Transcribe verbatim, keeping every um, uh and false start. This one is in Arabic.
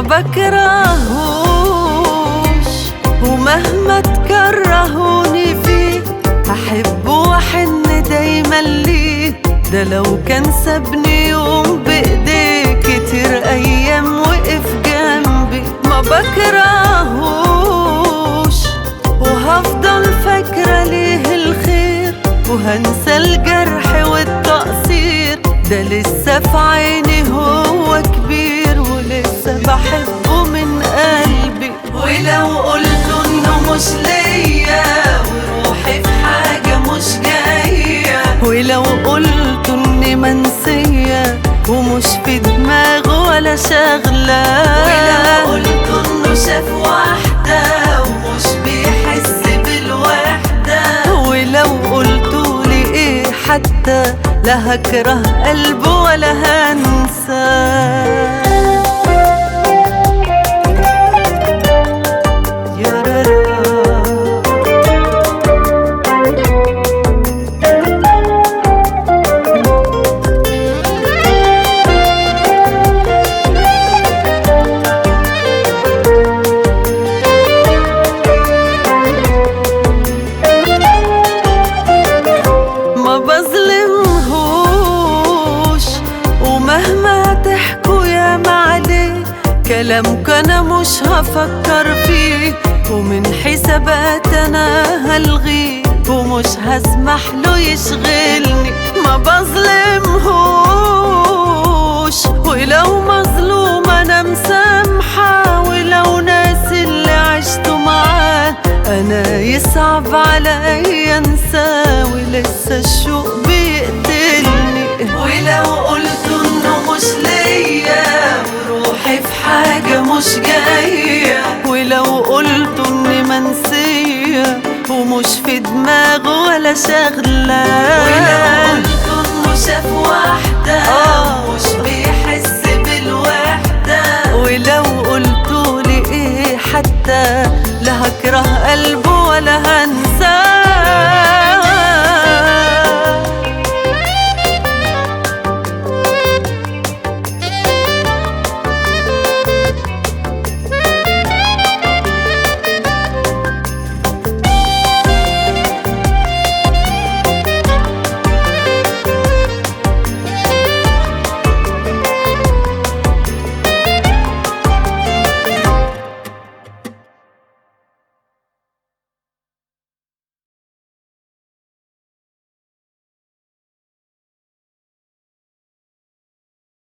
بكرهوش، ومهما تكرهوني فيه هحبه واحن دايما ليه. ده لو كان سابني يوم بإيديه كتير أيام وقف جنبي. ما بكرهوش وهفضل فاكرة ليه الخير، وهنسى الجرح والتقصير. ده لسه في عيني هو كبير، ولسه بحبه من قلبي. ولو قلت انه مش ليا وروحي في حاجة مش جاية، ولو قلت اني منسية ومش في دماغه ولا شغلة، ولو قلت انه شاف واحدة ومش بيحس بالوحدة، ولو قلتولي ايه حتى لا هكره قلبه ولا هنساه. مهما تحكوا يا معليه كلامك انا مش هفكر فيه، ومن حسابات انا هلغيه ومش هسمح له يشغلني. ما بظلمهوش ولو مظلوم انا مسامحة، ولو ناسي اللي عشته معاه انا يصعب عليا انساه، ولسه الشوق بيقتلني. ولو قلت مش ليا وروحي في حاجة مش جاية، ولو قلت اني منسية ومش في دماغه ولا شغلة، ولو قلت انه شاف واحدة مش بيحس بالوحدة، ولو قلتولي ايه حتى لا هكره قلبه ولا هن